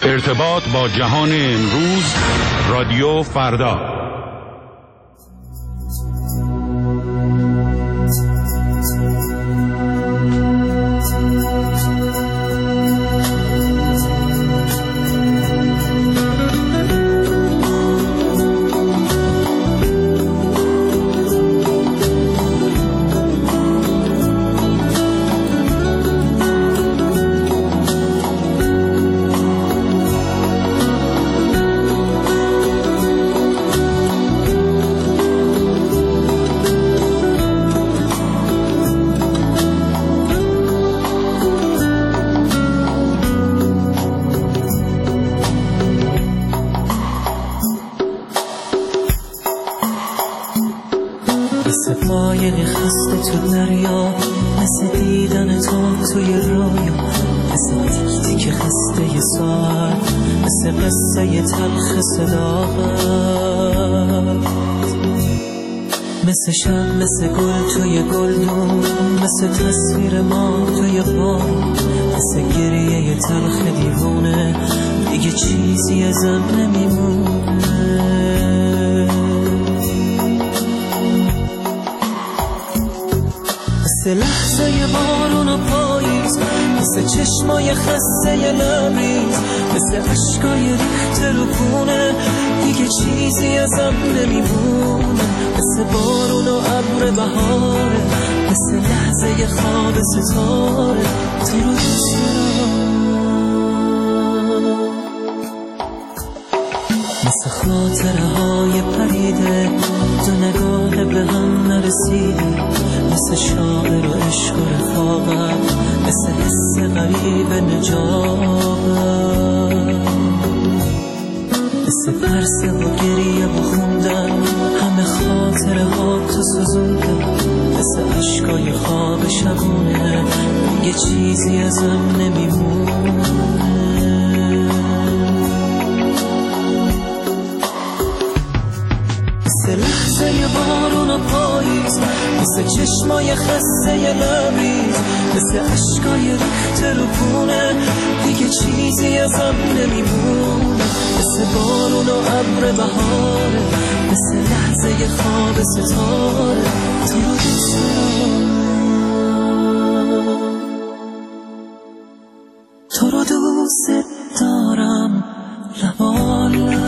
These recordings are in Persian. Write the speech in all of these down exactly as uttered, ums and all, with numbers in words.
ارتباط با جهان امروز، رادیو فردا. سفایق خسته تو دریا، مثل دیدن تو توی رویا، مثل تیک تیک خسته ساعت، مثل قصه تلخ صداقت، مثل شب، مثل گل توی گلدون، مثل تصویر ما توی بام، مثل گریه تلخ دیوونه، دیگه چیزی ازم نمیمونه. مثل لحظه بارون و پاییز، مثل چشمای خسته لبریز، مثل عشقای ریخته رو خونه، دیگه چیزی ازم نمیمونه. مثل بارون و ابر بهاره، مثل لحظه خواب ستاره، تو رو دوست دارم. مثل خاطره های پریده، دو نگاه به هم نرسیده، مثل شاعر و عشق و رفاقت، مثل حس غریب نجابت، مثل پرسه و گریه و خوندن، همه خاطره ها تو سوزوندن، مثل عشقای خواب شبونه، یه چیزی ازم نمیمونه. مثل لحظه بارون و پاییز، مثل چشمای خسته لبریز، مثل عشقای ریخته رو خونه، دیگه چیزی ازم نمیمونه. مثل بارون و ابر بهاره، مثل لحظه خواب ستاره، تو رو دوست دارم، تو رو دوست دارم، لبالم.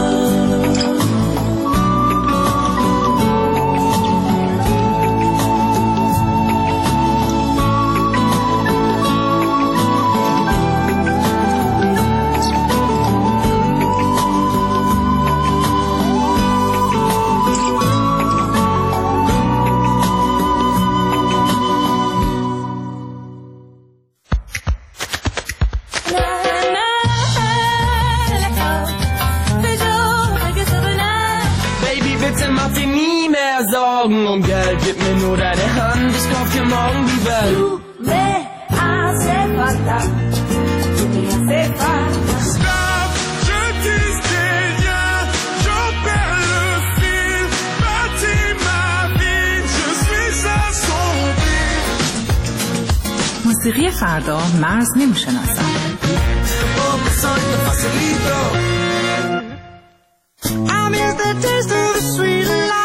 Und Geld, gib mir nur deine Hand, ich kauf dir morgen die Welt. Tu me hace falta, tu me hace falta. Stop, je disais rien, j'en perds le fil. Bâtis ma vie, je suis assombri. موسیقی فردا مرز نمیشناسد. I miss the taste of the sweet life.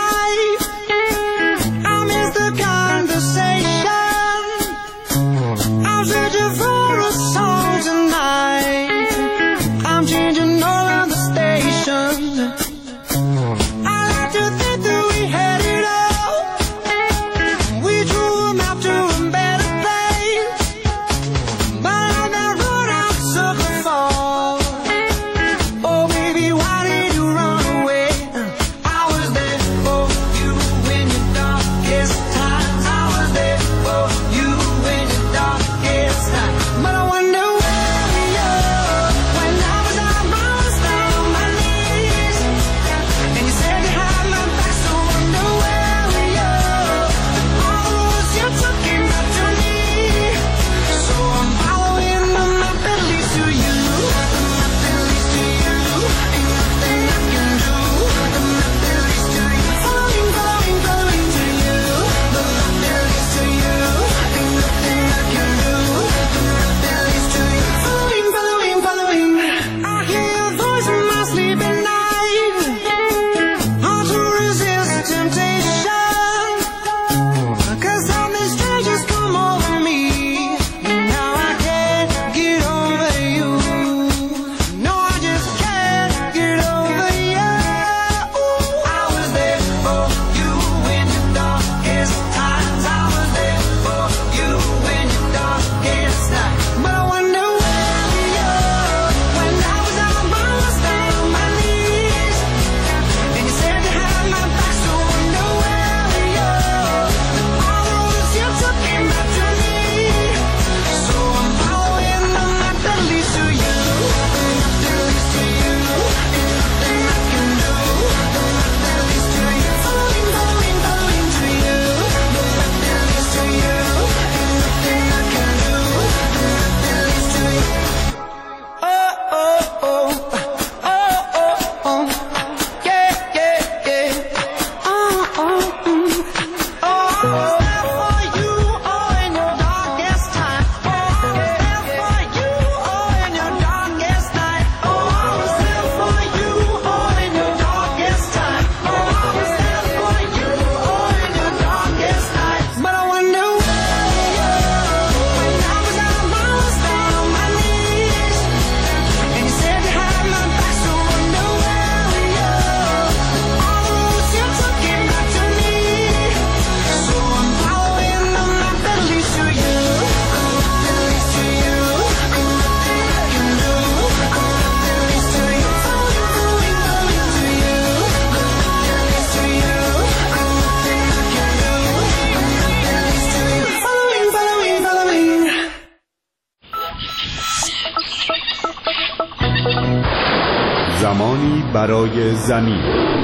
But I'm not زمانی برای زمین.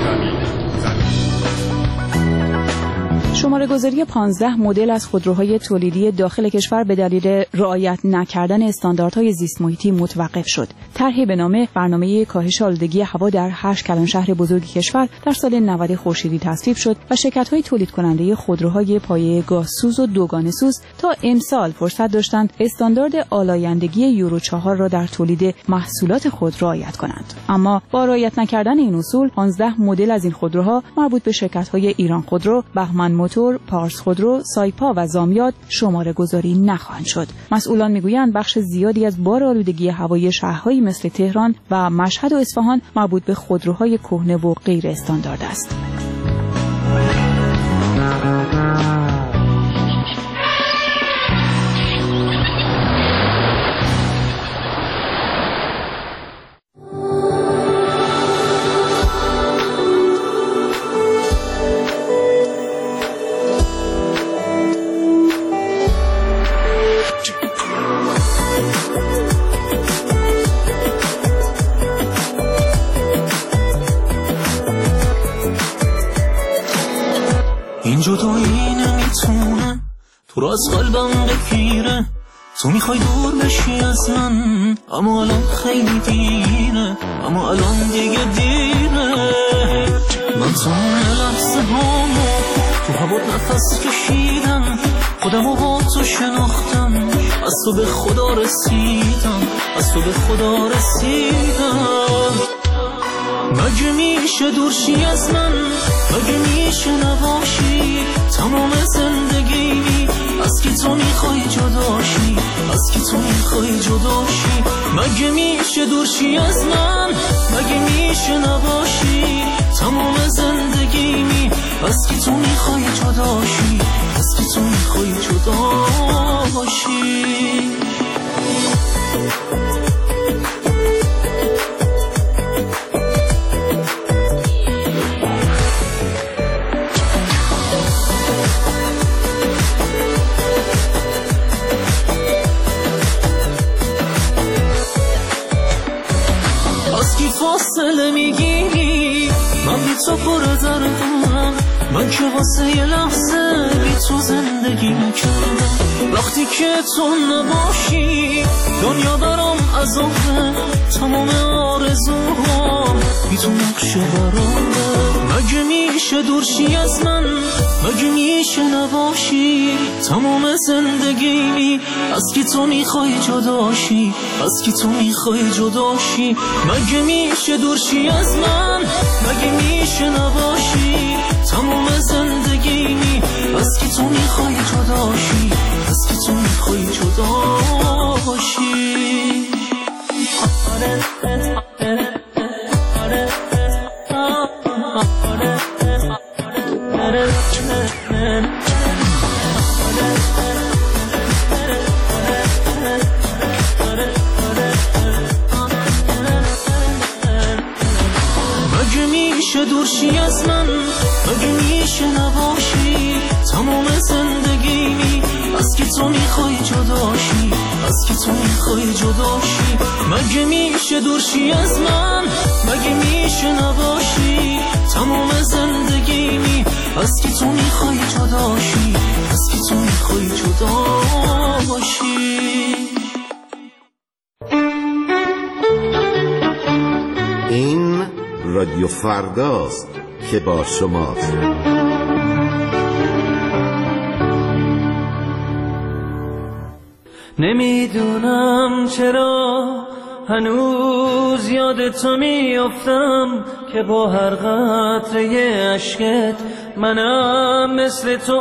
شماره گذاری پانزده مدل از خودروهای تولیدی داخل کشور به دلیل رعایت نکردن استانداردهای زیست محیطی متوقف شد. طرحی به نام برنامه کاهش آلودگی هوا در هشت کلانشهر بزرگ کشور در سال نود خورشیدی تصویب شد و شرکت‌های تولید کننده خودروهای پایه گازسوز و دوگانه سوز تا امسال فرصت داشتند استاندارد آلایندگی یورو چهار را در تولید محصولات خود رعایت کنند. اما با رعایت نکردن این اصول پانزده مدل از این خودروها مربوط به شرکت‌های ایران خودرو، بهمن موتور، پارس خودرو، سایپا و زامیات شماره گذاری نخواهند شد. مسئولان میگویند بخش زیادی از بار آلودگی هوایی شهرهایی مثل تهران و مشهد و اصفهان مربوط به خودروهای کهنه و غیر استاندارد است. این جدایی نمیتونه تو را از قلبم بگیره، تو میخوای دور بشی از من، اما الان خیلی دیره، اما الان دیگه دیره. من تو لحظه هامو تو هوات نفس کشیدم، خودم و با تو شناختم، از تو به خدا رسیدم، از تو به خدا رسیدم. مگه میشه دورشی از من، مگه میشه نباشی تمام زندگی، از کی تو میخوای جداشی، از کی تو میخوای جداشی. مگه میشه دورشی از من، مگه میشه نباشی تمام زندگی، از کی تو میخوای جداشی، از کی تو میخوای جداشی. فاصله میگیری من بی تو پر دردم، من که واسه یه لحظه بی تو زندگی نکردم. وقتی که تو نباشی دنیا برام عذابه، تمام آرزوها بی تو نقشه برامه. مگه میشه دورشی از من، مگه میشه نباشی تمام زندگی، از کی تو میخوای جداشی، از کی تو میخوای جداشی. مگه میشه دورشی از من، مگه میشه نباشی تمام زندگی، از کی تو میخوای جداشی، از کی تو میخوای جداشی. مگه میشه دورشی از من، مگه میشه نباشی تمام زندگی، از کی تو میخوای جداشی، از کی تو میخوای جداشی. مگه میشه دورشی از من، مگه میشه نباشی تمام زندگی، از کی تو میخوای جداشی، از کی تو میخوای جداشی. این رادیو فرداست که با شماست. نمیدونم چرا هنوز یاد تو میافتم که با هر قطره اشکت منم مثل تو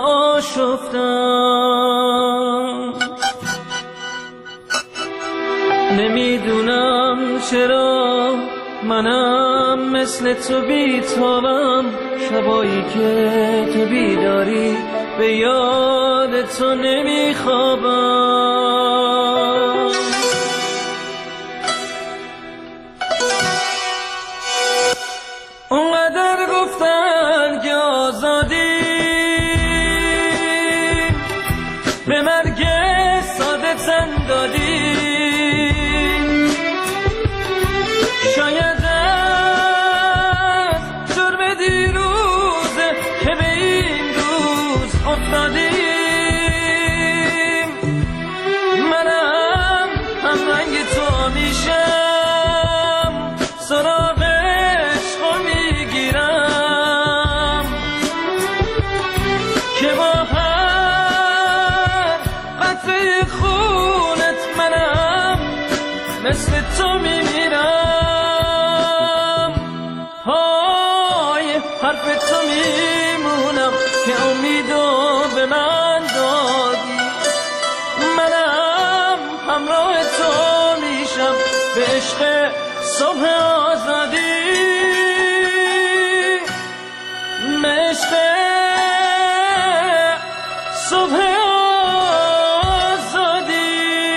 آشفتم. نمیدونم چرا منم مثل تو بیتابم، شبایی که تو بیداری به یاد تو نمیخوابم. اونقدر گفتن که آزادی به مرگ ساده تن دادی، شاید تو میشم سراغ عشق میگیرم که با هر قطره خونت منم مثل تو میمیرم پای حرف تو میمونم که امیدو به من دادی منم همراه تو میشم به عشق صبح آزادی به عشق صبح آزادی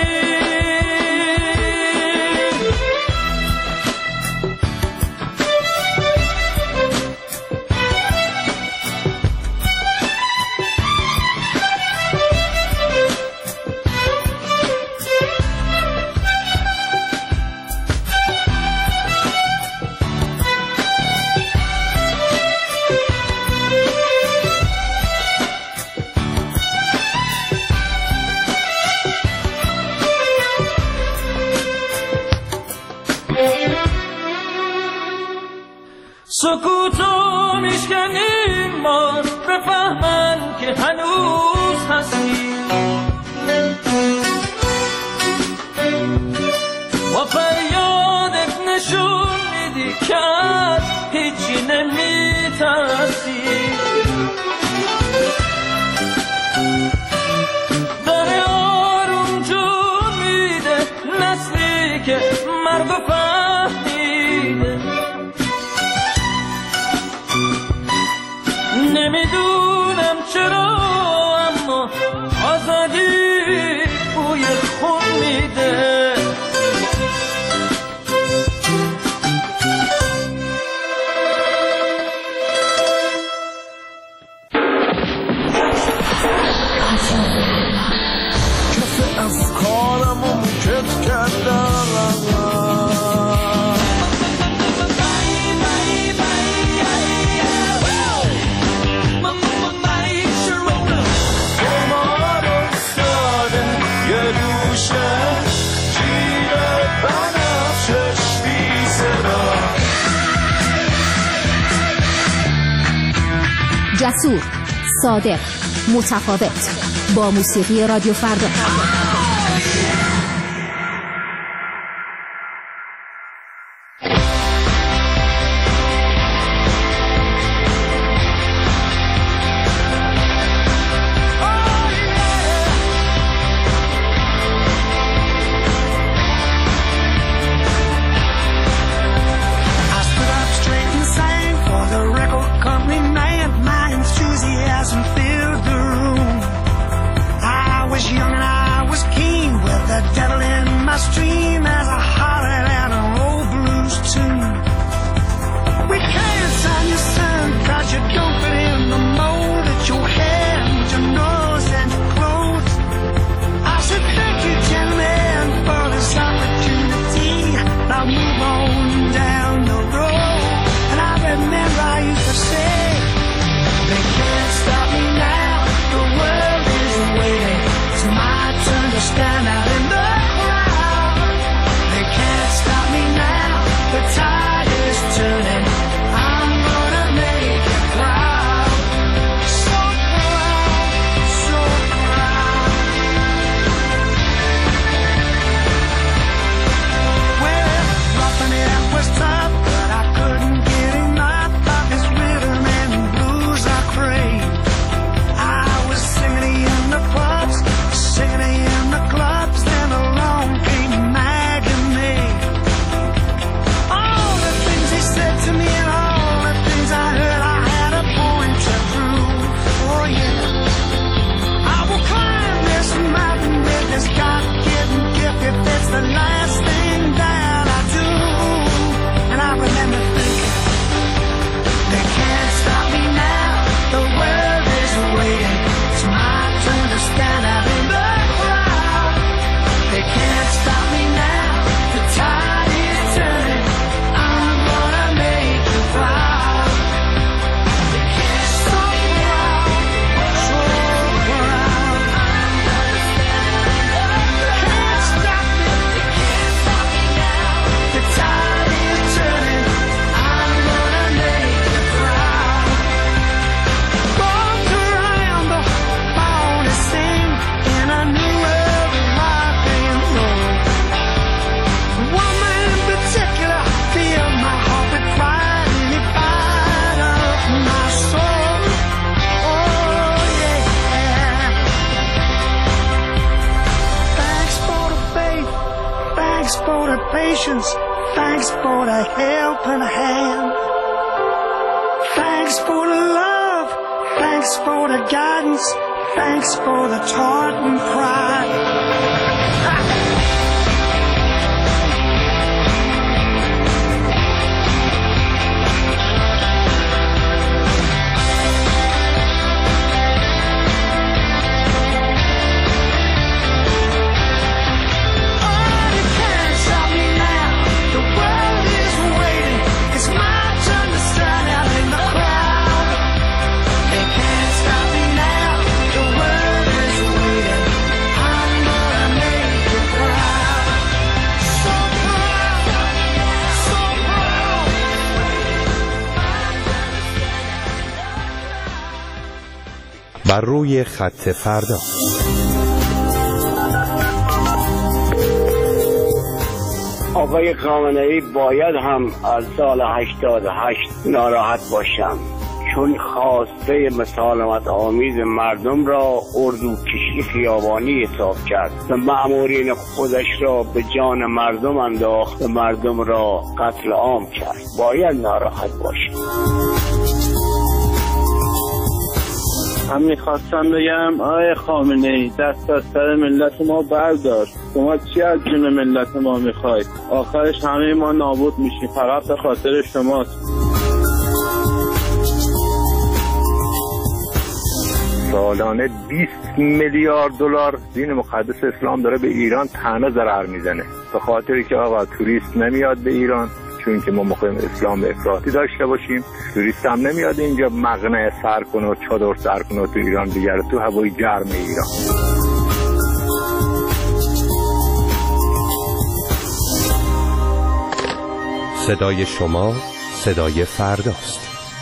سکوتو میشکنیم ما بفهمن که هنوز هستی و فریادت نشون میدی که از هیچی نمیترسی داره آروم جون میده نسلی که مرگ و فهمیده نمیدونم چرا اما آزادی بوی خون میده کسی از کارمو کت کردم جسور، صادق، متفاوت با موسیقی رادیو فردا. Filled the room. I was young and I was patience. Thanks for the helping hand. Thanks for the love. Thanks for the guidance. Thanks for the Tartan pride. بر روی خط فردا. آقای خامنه‌ای باید هم از سال هشتاد و هشت ناراحت باشم، چون خواسته مسالمت آمیز مردم را اردو کشی خیابانی حساب کرد و مأمورین خودش را به جان مردم انداخت و مردم را قتل عام کرد. باید ناراحت باشم. من میخواستم بگم آقای خامنه‌ای دست از سر ملت ما بردار. شما چی از جون ملت ما میخواید؟ آخرش همه ما نابود میشیم، فقط به خاطر شماست. سالانه بیست میلیارد دلار دین مقدس اسلام داره به ایران تنها ضرر میزنه، به خاطری که آقا توریست نمیاد به ایران، چون که ما میخوایم اسلام افراطی داشته باشیم. توریست هم نمیاد اینجا مقنعه سر کنه و چادر سر کنه تو ایران دیگر، تو هوای گرم ایران. صدای شما صدای فرداست.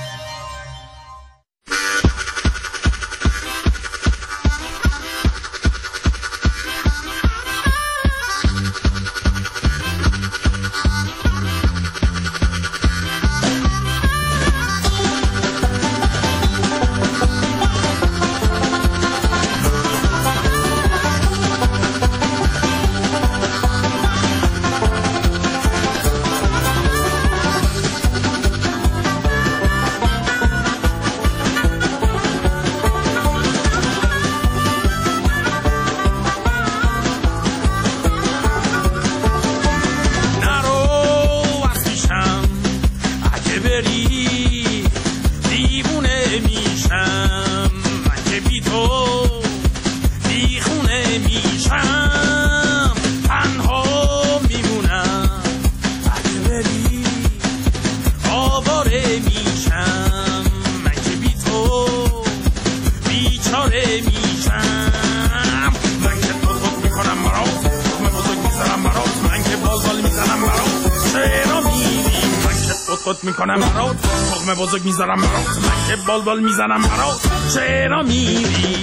میکنم برات تخم بزرگ میذارم برات، من که بال بال میزنم برات، چرا میری؟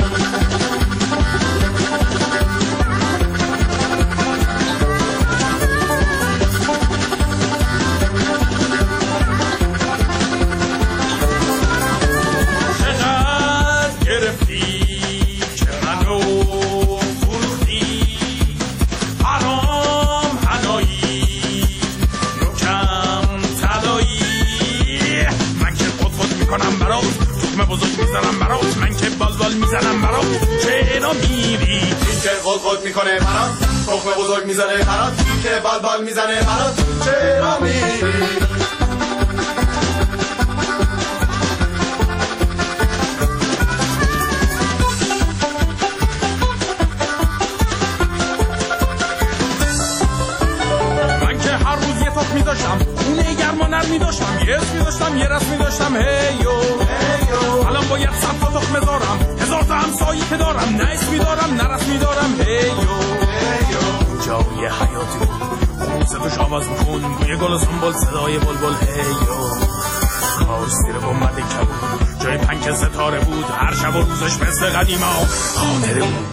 چقدر گرفتی که منو فروختی، حرام حنایی میکنم برات، تخم بزرگ میزنم برات، من که بال بال میزنم برات، چرا میری؟ این که قل قل میکنه برات، تخم بزرگ میزنه برات، این که بال بال میزنه برات، چرا میری؟ من که هر روز یه تخم میداشتم، اونه گرم و نرم میداشتم، یه اسم میداشتم، یه رسم میداشتم، هیو الان باید صد تا تخم بذارم، هزار تا همسایی که دارم، نه اسم میدارم نه رسم میدارم، هیو جای حیاتی خونسه توش آواز میخون، بوی گل و سنبول، صدای بلبل، هیو کاش زیر گنبد کبود جای پنک ستاره بود، هر شب و روزش مثل قدیما خاطره بود.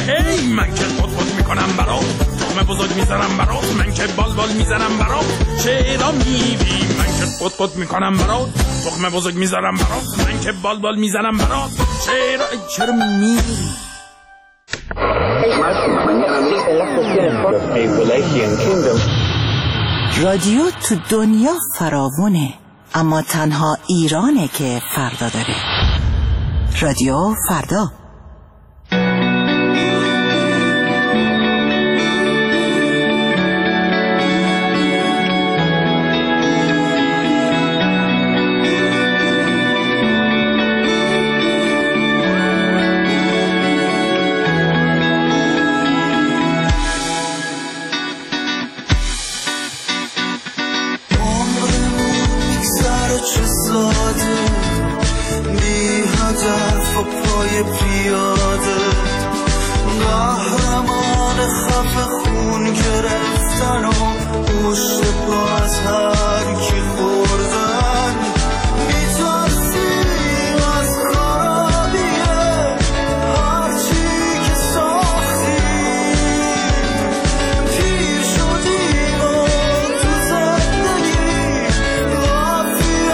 هی من که خود خود میکنم برات تخم بزرگ میذارم برات من که بال بال میزنم برات چرا میری من که خود خود میکنم برات تخم بزرگ میذارم برات من که بال بال میزنم برات چرا چرا میری رادیو تو دنیا فراوونه، اما تنها ایرانه که فردا داره. رادیو فردا. پیاده قهرمان خفه خون گرفتن و پشت پا از هر کی خوردن میترسیم از خرابیه هرچی که ساختیم پیر شدیم و تو زندگی غافی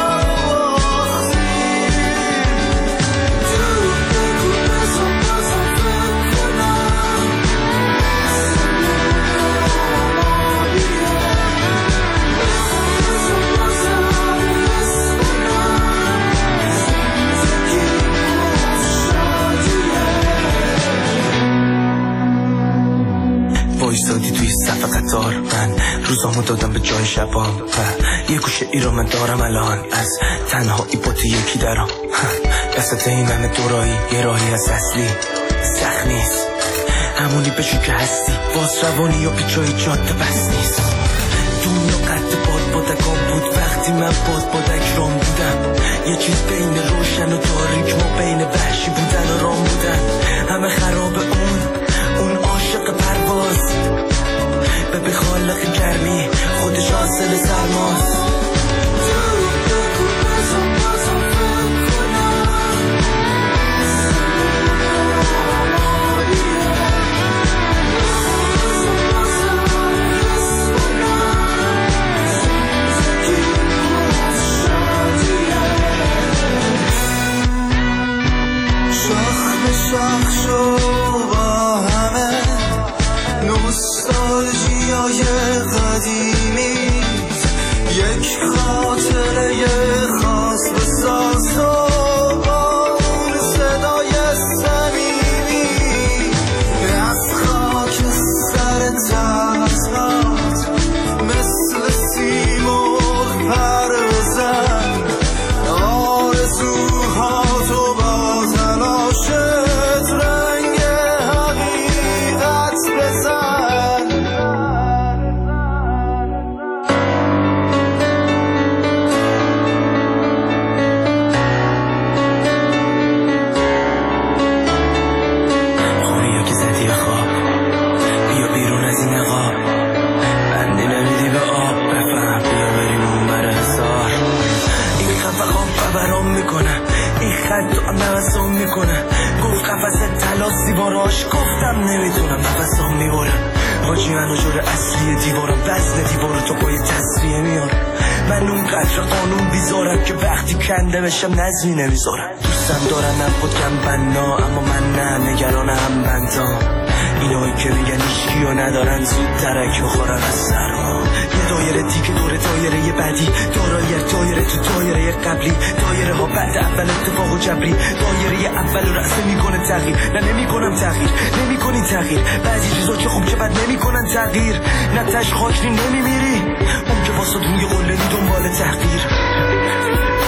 وایسادی توی صف قطار من روزامو دادم به جای شبام و یه گوشه ای رو من دارم الان از تنهایی با تو یکی درام دست این همه دورایی یه راهی از اصلی سخت نیست همونی بشو که هستی باز روانی و پیچای جاده بس نیست دنیا قد باد بادکان بود وقتی من باد بادک رام بودم یه چیز بین روشن و تاریک ما بین وحشی بودن و رام بودن همه خراب اون اون عاشق پرواز به به خالق گرمی خودش حاصل سرماست شخ شو با همه نوستالژیای قدیمیت یک خاطره خاص بساز و با اون صدای صمیمی از خاک سر تختات مثل سیمرغ پر بزن آرزوهاتو با تلاشت رنگ حقیقت بزن خوبیو که زدی به خواب بیا بیرون از این نقاب بندی نمیدی به آب بفهم بیا بریم اون بر هزار این خفه خواب برام میکنه این خط تو نفسام میکنه گفت قفص تلاس دیواراش گفتم نمیتونم نفسام میبرم حاجی منو جور اصلی دیوارم وزن دیوارو تو پای تصویه میارم من اون قدر قانون بیزارم که وقتی کنده بشم نظمی نمیذارم دوستم دارن هم خود کم بنا اما من نه نگران هم بندام اینایی که میگن ایشکیو ندارن زود ترک بخورن از سرما یه دایره دیگه دور دایره بعدی دارای دایره تو دایره قبلی دایره ها بعد اول اتفاق و جبری دایره اول رأسه میکنه تغییر نه نمیکنم تغییر نمیکنی تغییر بعضی چیزا که خوب که بد نمیکنن تغییر نه تش خاکری نمیمیری اون که واسه روی قله دنبال تحقیر